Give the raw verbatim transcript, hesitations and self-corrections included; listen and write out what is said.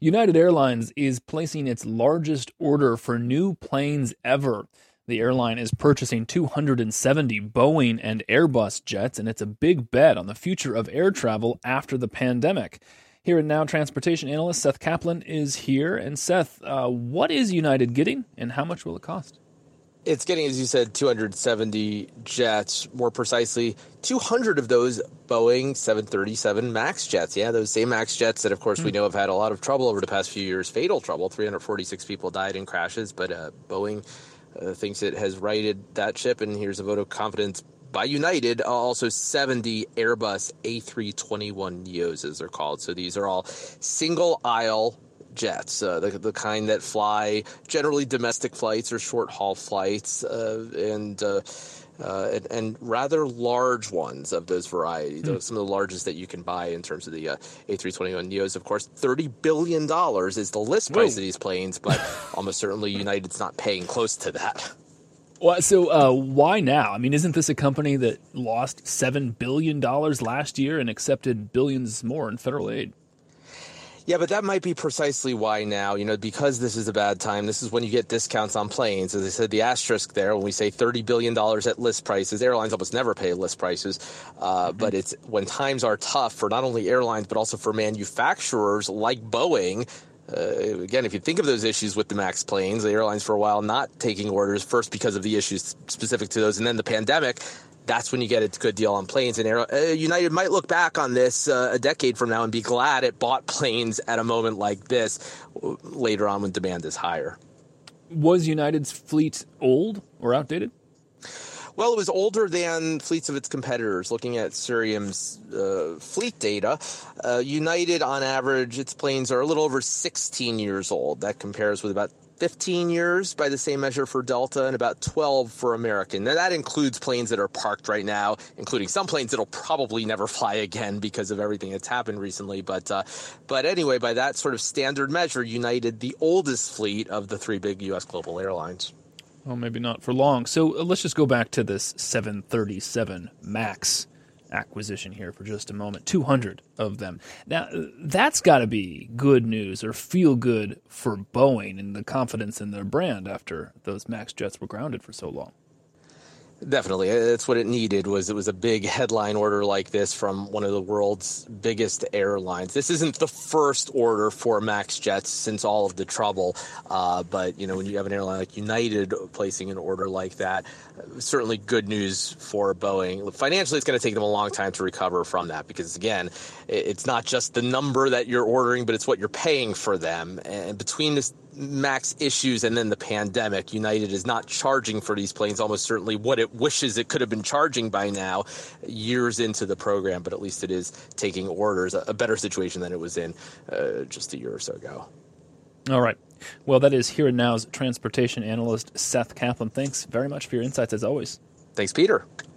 United Airlines is placing its largest order for new planes ever. The airline is purchasing two hundred seventy Boeing and Airbus jets, and it's a big bet on the future of air travel after the pandemic. Here and Now transportation analyst Seth Kaplan is here. And Seth, uh, what is United getting, and how much will it cost? It's getting, as you said, two hundred seventy jets, more precisely, two hundred of those Boeing seven thirty-seven MAX jets. Yeah, those same MAX jets that, of course, mm. we know have had a lot of trouble over the past few years, fatal trouble. three hundred forty-six people died in crashes, but uh, Boeing uh, thinks it has righted that ship, and here's a vote of confidence by United. Also seventy Airbus A three twenty-one neos, as they're called. So these are all single-aisle jets, uh, the, the kind that fly generally domestic flights or short-haul flights, uh, and, uh, uh, and and rather large ones of those varieties. Mm. Some of the largest that you can buy in terms of the uh, A three twenty-one neos. Of course, thirty billion dollars is the list price Whoa. of these planes, but almost certainly United's not paying close to that. Well, so uh, why now? I mean, isn't this a company that lost seven billion dollars last year and accepted billions more in federal aid? Yeah, but that might be precisely why now, you know, because this is a bad time. This is when you get discounts on planes. As I said, the asterisk there, when we say thirty billion dollars at list prices, airlines almost never pay list prices. Uh, mm-hmm. But it's when times are tough for not only airlines, but also for manufacturers like Boeing. Uh, again, if you think of those issues with the MAX planes, the airlines for a while not taking orders, first because of the issues specific to those, and then the pandemic. That's when you get a good deal on planes. And Air, uh, United might look back on this uh, a decade from now and be glad it bought planes at a moment like this later on when demand is higher. Was United's fleet old or outdated? Well, it was older than fleets of its competitors. Looking at Cirium's uh, fleet data, uh, United, on average, its planes are a little over sixteen years old. That compares with about fifteen years by the same measure for Delta and about twelve for American. Now, that includes planes that are parked right now, including some planes that'll probably never fly again because of everything that's happened recently. But uh, but anyway, by that sort of standard measure, United, the oldest fleet of the three big U S global airlines. Well, maybe not for long. So uh, let's just go back to this seven thirty-seven MAX acquisition here for just a moment. two hundred of them. Now, that's got to be good news or feel good for Boeing and the confidence in their brand after those MAX jets were grounded for so long. Definitely. That's what it needed. Was it was a big headline order like this from one of the world's biggest airlines. This isn't the first order for MAX jets since all of the trouble. Uh, but, you know, when you have an airline like United placing an order like that, certainly good news for Boeing. Financially, it's going to take them a long time to recover from that because, again, it's not just the number that you're ordering, but it's what you're paying for them. And between this MAX issues and then the pandemic, United is not charging for these planes almost certainly what it wishes it could have been charging by now, years into the program, but at least it is taking orders, a better situation than it was in uh, just a year or so ago. All right. Well, that is Here and Now's transportation analyst Seth Kaplan. Thanks very much for your insights as always. Thanks, Peter.